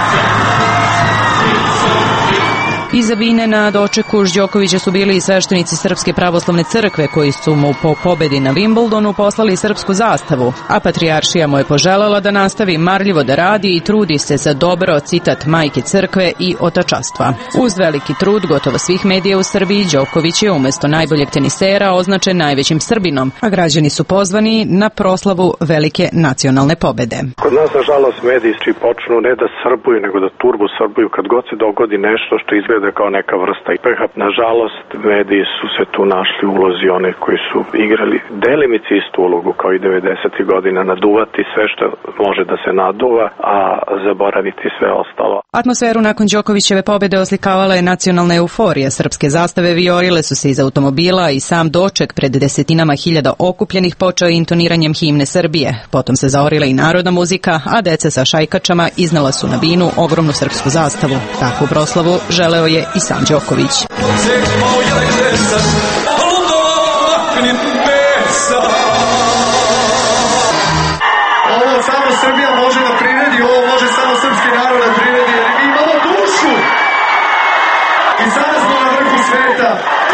Iza bine na dočeku Đokovića su bili i sveštenici Srpske pravoslavne crkve koji su mu po pobedi na Wimbledonu poslali srpsku zastavu, a patrijaršija mu je poželjela da nastavi marljivo da radi i trudi se za dobro, citat majke crkve i otačastva. Uz veliki trud gotovo svih medija u Srbiji, Đoković je umjesto najboljeg tenisera označen najvećim Srbinom, a građani su pozvani na proslavu velike nacionalne pobede. Kod nas, nažalost, mediji počnu ne da srbuju, nego da turbo srbuju kad god se dogodi nešto što izgleda kao neka vrsta uspeha. Nažalost, mediji su se tu našli u ulozi one koji su igrali delimice istu ulogu kao i 90. godina, naduvati sve što može da se naduva, a zaboraviti sve ostalo. Atmosferu nakon Đokovićeve pobede oslikavala je nacionalna euforija. Srpske zastave vijorile su se iz automobila i sam doček pred desetinama hiljada okupljenih počeo intoniranjem himne Srbije. Potom se zaorila i narodna muzika, a deca sa šajkačama iznala su na binu ogromnu srpsku zastavu. Takvu proslavu želeo je i sam Đoković. Ovo samo Srbija može da priredi, ovo može samo srpski narod da priredi.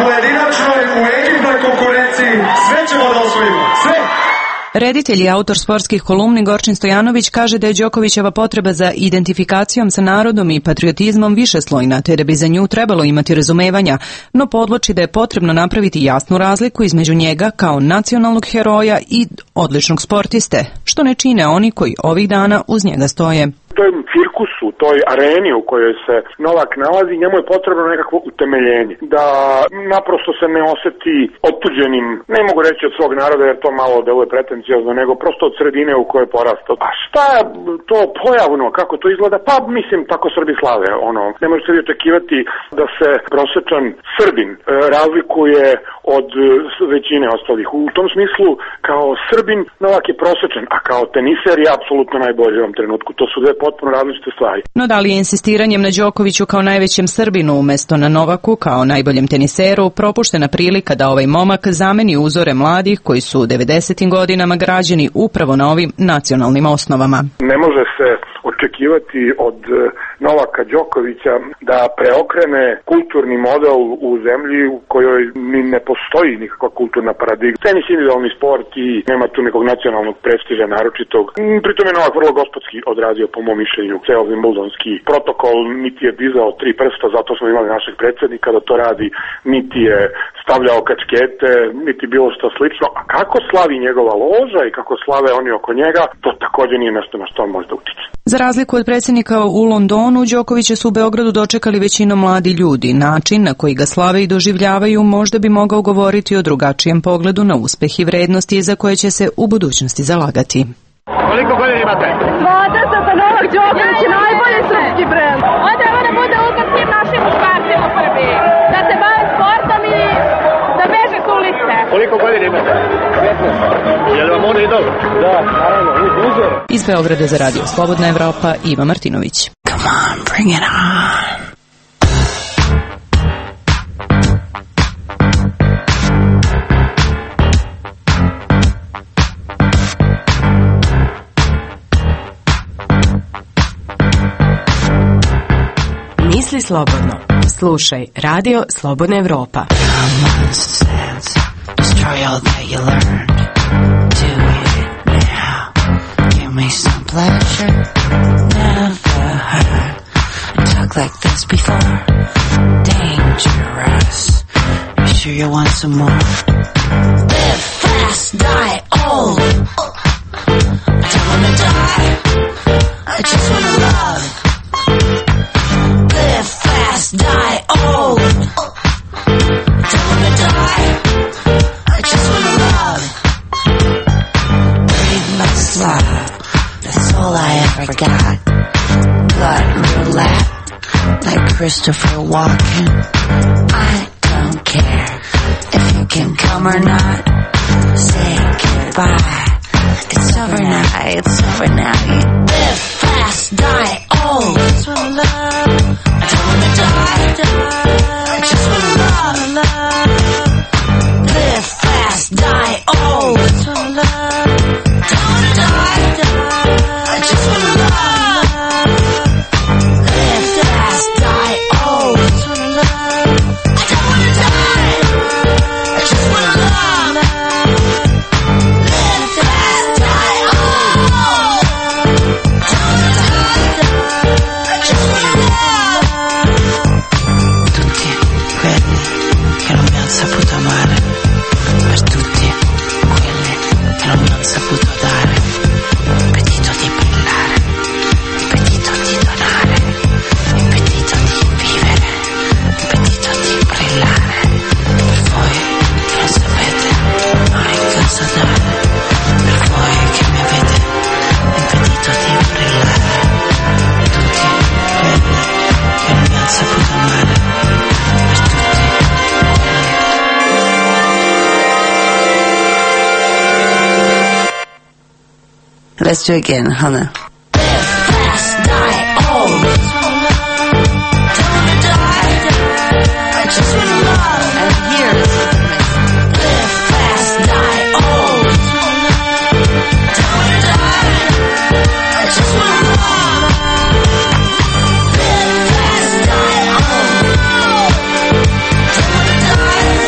pojedinačnoj, u ekipnoj konkurenciji, sve ćemo da osvojimo, sve! Reditelj i autor sportskih kolumni Gorčin Stojanović kaže da je Đokovićeva potreba za identifikacijom sa narodom i patriotizmom višeslojna, te da bi za nju trebalo imati razumevanja, no podvlači da je potrebno napraviti jasnu razliku između njega kao nacionalnog heroja i odličnog sportiste, što ne čine oni koji ovih dana uz njega stoje. U toj cirkusu, u toj areni u kojoj se Novak nalazi, njemu je potrebno nekakvo utemeljenje. Da naprosto se ne oseti otuđenim, ne mogu reći od svog naroda jer to malo deluje pretenciozno, nego prosto od sredine u kojoj je porastao. A šta je to pojavno, kako to izgleda? Pa mislim, tako Srbi slave. Ne možete vi očekivati da se prosječan Srbin razlikuje od većine ostalih. U tom smislu, kao Srbin, Novak je prosječan, a kao teniser je apsolutno najbolji u ovom trenutku. To su dve potpuno različite stvari. No da li je insistiranjem na Đokoviću kao najvećem Srbinu umjesto na Novaku kao najboljem teniseru propuštena prilika da ovaj momak zameni uzore mladih koji su u 90. godinama građeni upravo na ovim nacionalnim osnovama? Ne može se očekivati od Novaka Đokovića da preokrene kulturni model u zemlji u kojoj ni ne postoji nikakva kulturna paradigma. Tenis je individualni sport i nema tu nekog nacionalnog prestiža naročitog. Pritom je Novak vrlo gospodski odradio, po mom mišljenju, ceo wimbledonski protokol, niti je dizao 3 prsta, zato smo imali našeg predsjednika da to radi, niti je stavljao kačkete, niti bilo što slično. A kako slavi njegova loža i kako slave oni oko njega, to također nije nešto na što on može da utiče. Za razliku od predsjednika u Londonu, Đokovića su u Beogradu dočekali većinom mladi ljudi. Način na koji ga slave i doživljavaju možda bi mogao govoriti o drugačijem pogledu na uspeh i vrednosti za koje će se u budućnosti zalagati. Koliko godina imate? 20, Novak Đoković je najbolji srpski brend. On treba da bude uzor svim našim muškarcima prvi. Da se bave sportom i da beže s ulice. Koliko godina imate? 15. Je li vam on idol? Da, naravno, uzor. Iz Beograda za Radio Slobodna Evropa, Iva Martinović. Come on, bring it on. Misli slobodno. Slušaj Radio Slobodna Evropa. Destroy all that you learned. Do it now. Give me some pleasure. Never heard a talk like this before. Dangerous. You sure you want some more? Live fast, die old. I don't wanna die. I just wanna love. Live fast, die old. I don't wanna die. I just wanna love. Breathe my love. That's all I ever got. Blood roulette, like Christopher Walken. I don't care if you can come or not. Say goodbye. It's over now. It's over now. You live fast, die old. I just wanna love. I don't wanna die. I just wanna love. Live fast, die old. I just wanna love. Don't wanna die. I just wanna love. Live fast, die old. I just wanna love. I don't wanna die. I just wanna love. Live fast, die old. Don't wanna die. I just wanna love. Tutti quelli che non mi hanno saputo amare, per tutti quelli che non mi hanno saputo dare, impedito di brillare, impedito di donare, impedito di vivere, impedito di brillare, per voi che non sapete mai cosa dare, per voi che mi avete impedito di brillare, tutti quelli che non mi hanno saputo amare, per tutti quelli. Let's do it again, Hannah. Live fast, die old. Don't wanna die. I just wanna love. And here is live fast, die old. Don't wanna die. I just wanna love. Live fast, die old. Don't wanna die.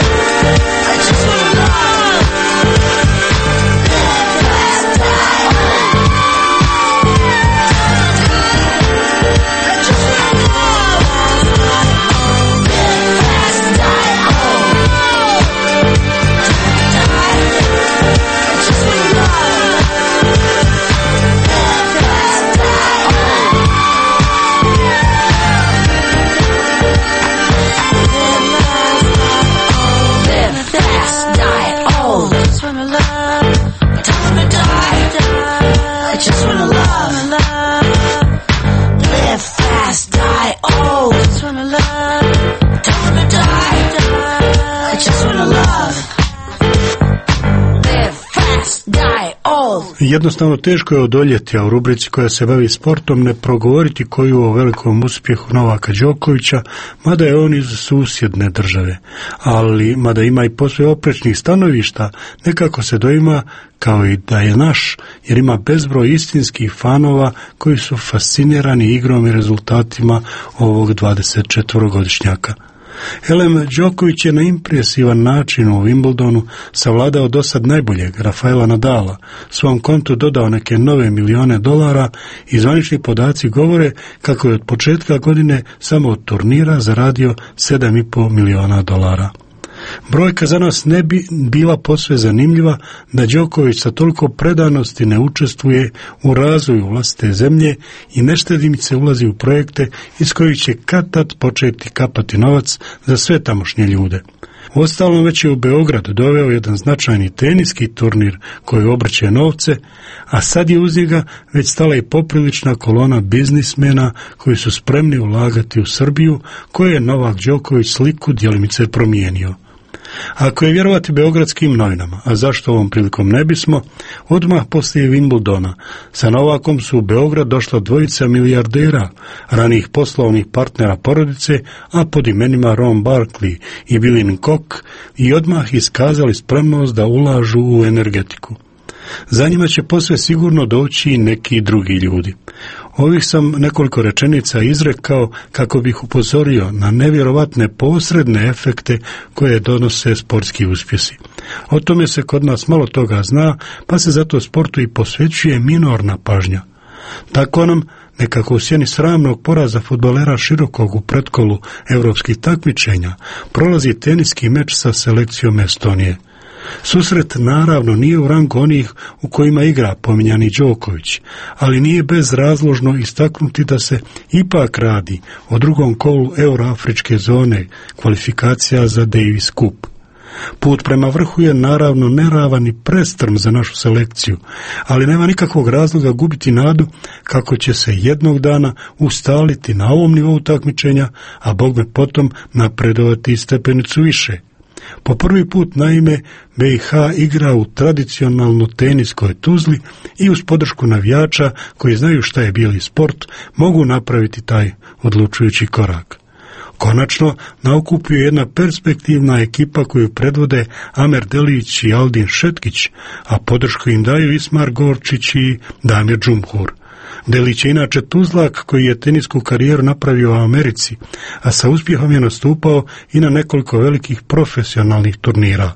Jednostavno teško je odoljeti, a u rubrici koja se bavi sportom ne progovoriti koju o velikom uspjehu Novaka Đokovića, mada je on iz susjedne države. Ali, mada ima i posve oprečnih stanovišta, nekako se doima kao i da je naš, jer ima bezbroj istinskih fanova koji su fascinirani igrom i rezultatima ovog 24-godišnjaka. Elem Đoković je na impresivan način u Wimbledonu savladao dosad najboljeg Rafaela Nadala, svom kontu dodao neke nove milijone dolara i zvanični podaci govore kako je od početka godine samo od turnira zaradio 7,5 miliona dolara. Brojka za nas ne bi bila posve zanimljiva da Đoković sa toliko predanosti ne učestvuje u razvoju vlastite zemlje i neštedimice ulazi u projekte iz kojih će kad-tad početi kapati novac za sve tamošnje ljude. Uostalom već je u Beograd doveo jedan značajni teniski turnir koji obrće novce, a sad je uz njega već stala i poprilična kolona biznismena koji su spremni ulagati u Srbiju, koje je Novak Đoković sliku djelimice promijenio. Ako je vjerovati beogradskim novinama, a zašto ovom prilikom ne bismo, odmah poslije Wimbledona sa Novakom su u Beograd došla dvojica milijardera, ranijih poslovnih partnera porodice, a pod imenima Ron Barkley i Billy Koch, i odmah iskazali spremnost da ulažu u energetiku. Za njima će posve sigurno doći i neki drugi ljudi. Ovih sam nekoliko rečenica izrekao kako bih upozorio na nevjerovatne posredne efekte koje donose sportski uspjesi. O tome se kod nas malo toga zna, pa se zato sportu i posvećuje minorna pažnja. Tako nam, nekako u sjeni sramnog poraza fudbalera Širokog u pretkolu europskih takmičenja, prolazi teniski meč sa selekcijom Estonije. Susret naravno nije u rangu onih u kojima igra pominjani Đoković, ali nije bezrazložno istaknuti da se ipak radi o drugom kolu euroafričke zone kvalifikacija za Davis Cup. Put prema vrhu je naravno neravan i prestrm za našu selekciju, ali nema nikakvog razloga gubiti nadu kako će se jednog dana ustaliti na ovom nivou takmičenja, a bogme potom napredovati stepenicu više. Po prvi put, naime, BiH igra u tradicionalno teniskoj Tuzli i uz podršku navijača koji znaju šta je bijeli sport, mogu napraviti taj odlučujući korak. Konačno, na okupu je jedna perspektivna ekipa koju predvode Amer Delić i Aldin Šetkić, a podršku im daju Ismar Gorčić i Damir Džumhur. Delić je inače Tuzlak koji je tenisku karijeru napravio u Americi, a sa uspjehom je nastupao i na nekoliko velikih profesionalnih turnira.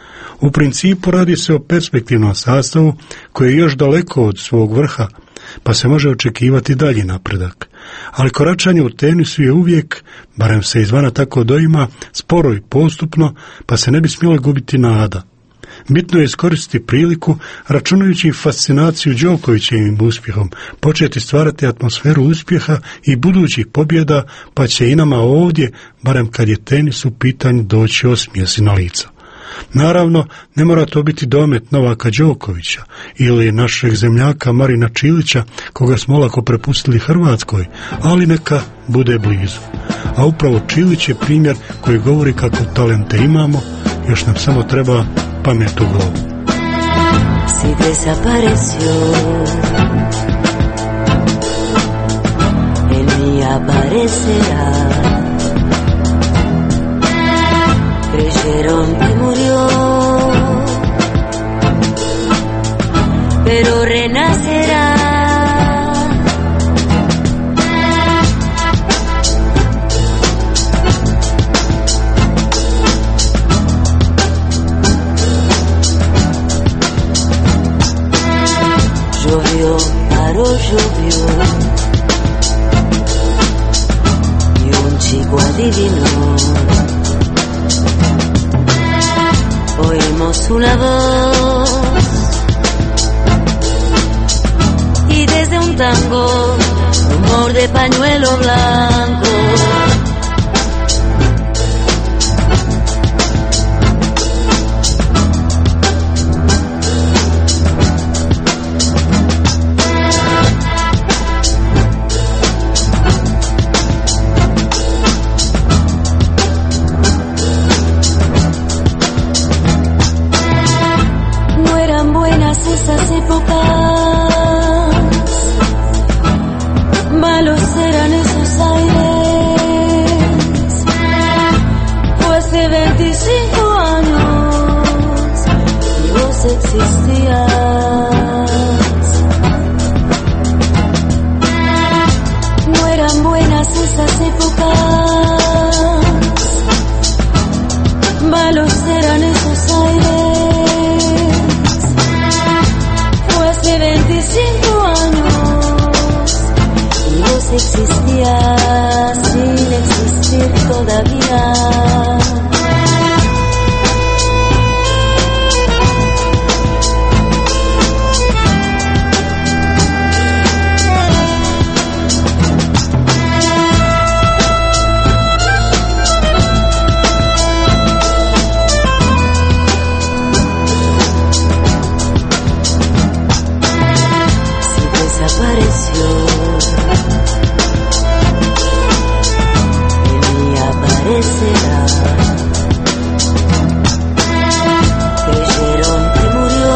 U principu radi se o perspektivnom sastavu koji je još daleko od svog vrha, pa se može očekivati dalji napredak. Ali koračanje u tenisu je uvijek, barem se izvana tako doima, sporo i postupno, pa se ne bi smjelo gubiti nada. Bitno je iskoristiti priliku, računajući fascinaciju Đokovićevim uspjehom, početi stvarati atmosferu uspjeha i budućih pobjeda, pa će i nama ovdje, barem kad je tenis u pitanju, doći osmijesi na lica. Naravno, ne mora to biti domet Novaka Đokovića ili našeg zemljaka Marina Čilića, koga smo lako prepustili Hrvatskoj, ali neka bude blizu. A upravo Čilić je primjer koji govori kako talente imamo, još nam samo treba pamet u glavu. Si desapareció, él ni aparecerá. Creyeron que murió, pero renacerá. Llovió, paró, llovió, y un chico adivinó. Oímos una voz y desde un tango, rumor de pañuelo blanco. Esas épocas esas épocas, malos eran esos aires. Fue hace 25 años y vos existías sin existir todavía. Creyeron que murió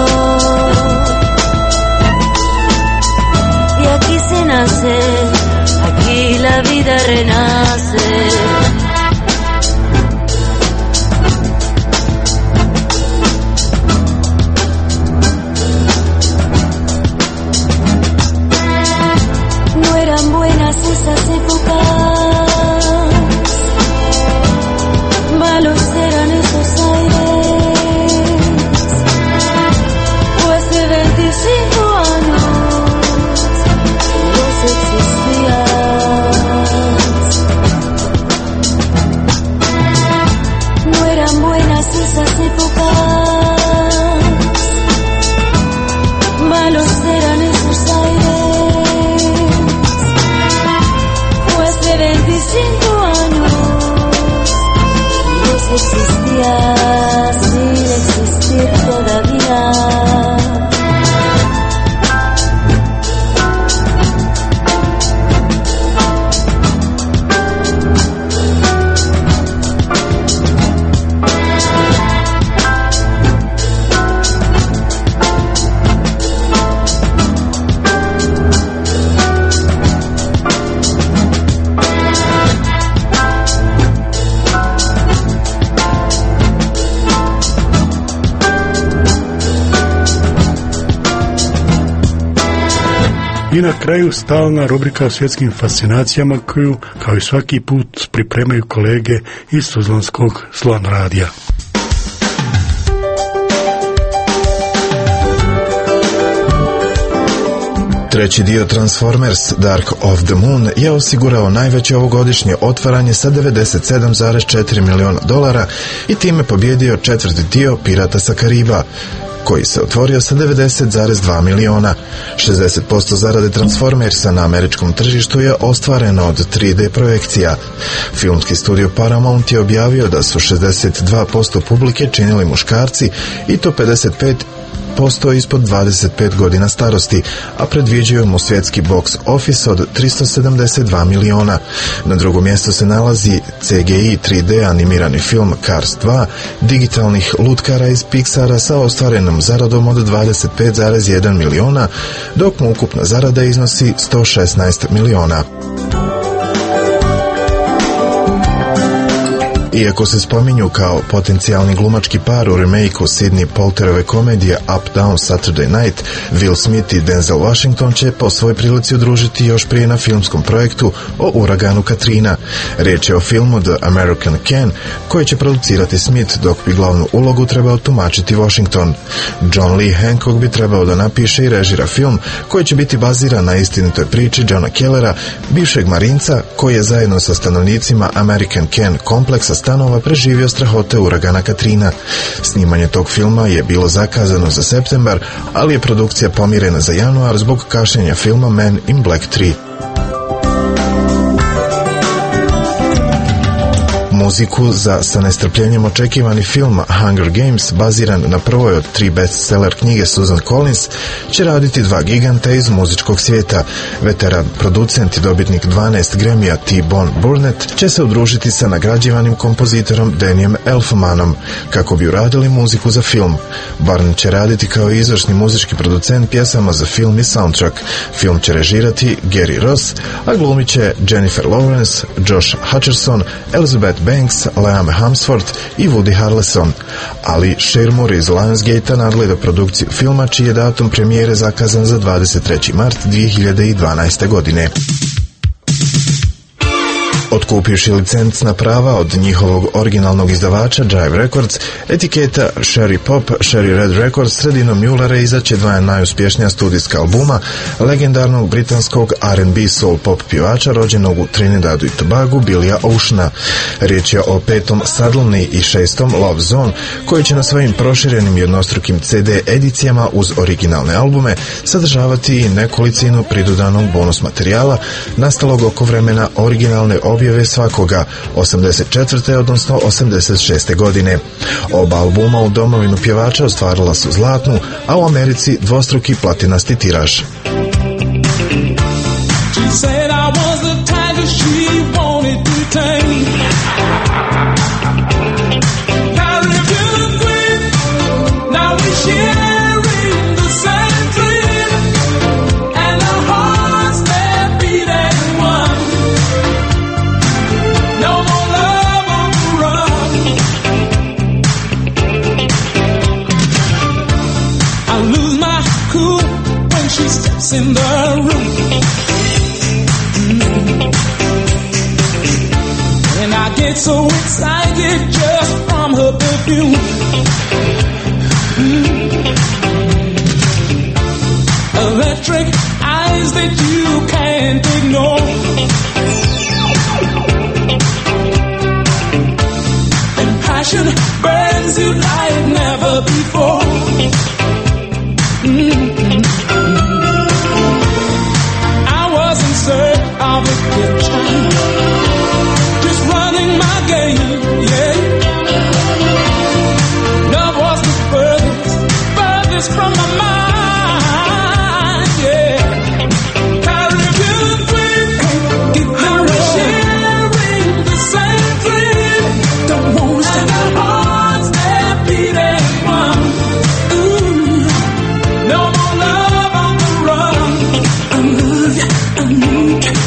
y aquí se nace, aquí la vida renace. No eran buenas esas épocas, malos eran esos aires. Fue hace 25 años y vos existías. No eran buenas esas épocas, malos eran esos aires. Fue hace 25 años existía sin existir todavía. I na kraju stalna rubrika o svjetskim fascinacijama koju, kao i svaki put, pripremaju kolege iz Tuzlanskog Slon radija. Treći dio Transformers Dark of the Moon je osigurao najveće ovogodišnje otvaranje sa $97,4 miliona i time pobjedio četvrti dio Pirata sa Kariba, koji se otvorio sa 90,2 miliona. 60% zarade Transformersa na američkom tržištu je ostvareno od 3D projekcija. Filmski studio Paramount je objavio da su 62% publike činili muškarci i to 55% ispod 25 godina starosti, a predviđaju mu svjetski box office od 372 miliona. Na drugom mjestu se nalazi CGI 3D animirani film Cars 2 digitalnih lutkara iz Pixara sa ostvarenom zaradom od 25,1 miliona, dok mu ukupna zarada iznosi 116 miliona. Iako se spominju kao potencijalni glumački par u remake-u Sidney Poulterove komedije Up Down Saturday Night, Will Smith i Denzel Washington će po svoj prilici udružiti još prije na filmskom projektu o uraganu Katrina. Riječ je o filmu The American Can, koji će producirati Smith, dok bi glavnu ulogu trebao tumačiti Washington. John Lee Hancock bi trebao da napiše i režira film, koji će biti baziran na istinitoj priči Johna Kellera, bivšeg marinca koji je zajedno sa stanovnicima American Can kompleksa stanova preživio strahote uragana Katrina. Snimanje tog filma je bilo zakazano za septembar, ali je produkcija pomirena za januar zbog kašnjenja filma Man in Black 3. Muziku za sa nestrpljenjem očekivani film Hunger Games, baziran na prvoj od 3 bestseller knjige Susan Collins, će raditi 2 giganta iz muzičkog svijeta. Veteran producent i dobitnik 12 Grammyja T-Bone Burnett će se udružiti sa nagrađivanim kompozitorom Dannyem Elfmanom kako bi uradili muziku za film. Burnett će raditi kao izvršni muzički producent pjesama za film i soundtrack. Film će režirati Gary Ross, a glumit će Jennifer Lawrence, Josh Hutcherson, Elizabeth Banks, Liam Hemsworth i Woody Harrelson. Ali Shermoor iz Lionsgate-a nadgleda produkciju filma, čiji je datum premijere zakazan za 23. mart 2012. godine. Otkupivši licencna prava od njihovog originalnog izdavača Jive Records, etiketa Sherry Pop, Sherry Red Records sredinom jula izaće dva najuspješnija studijska albuma legendarnog britanskog R&B soul pop pjevača rođenog u Trinidadu i Tobagu Billya Oceana. Riječ je o 5. Suddenly i 6. Love Zone, koji će na svojim proširenim jednostrukim CD edicijama uz originalne albume sadržavati i nekolicinu pridodanog bonus materijala nastalog oko vremena originalne objave svakoga 84. odnosno 86. godine. Oba albuma u domovinu pjevača ostvarila su zlatnu, a u Americi dvostruki platinasti tiraž. In the room, and I get so excited just from her perfume. Electric eyes that you can't ignore, and passion burns you like never before. Of a picture, just running my game, yeah. Love was the furthest from my mind, yeah. Caribbean queen, I was sharing the same dream. Don't wanna stand our hearts that beat as one. Ooh, no more love on the run. I love you, I need you.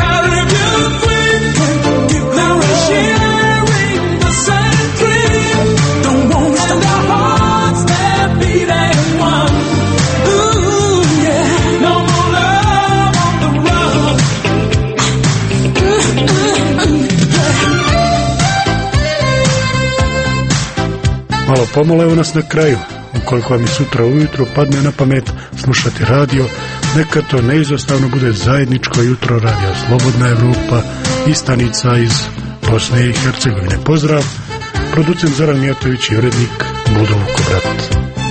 Malo pomalo evo nas na kraju. Ukoliko vam i sutra ujutro padne na pamet slušati radio, neka to neizostavno bude zajedničko jutro radija Slobodna Evropa i stanica iz Bosne i Hercegovine. Pozdrav, producent Zoran Mijatović i urednik Budo Vukobrat.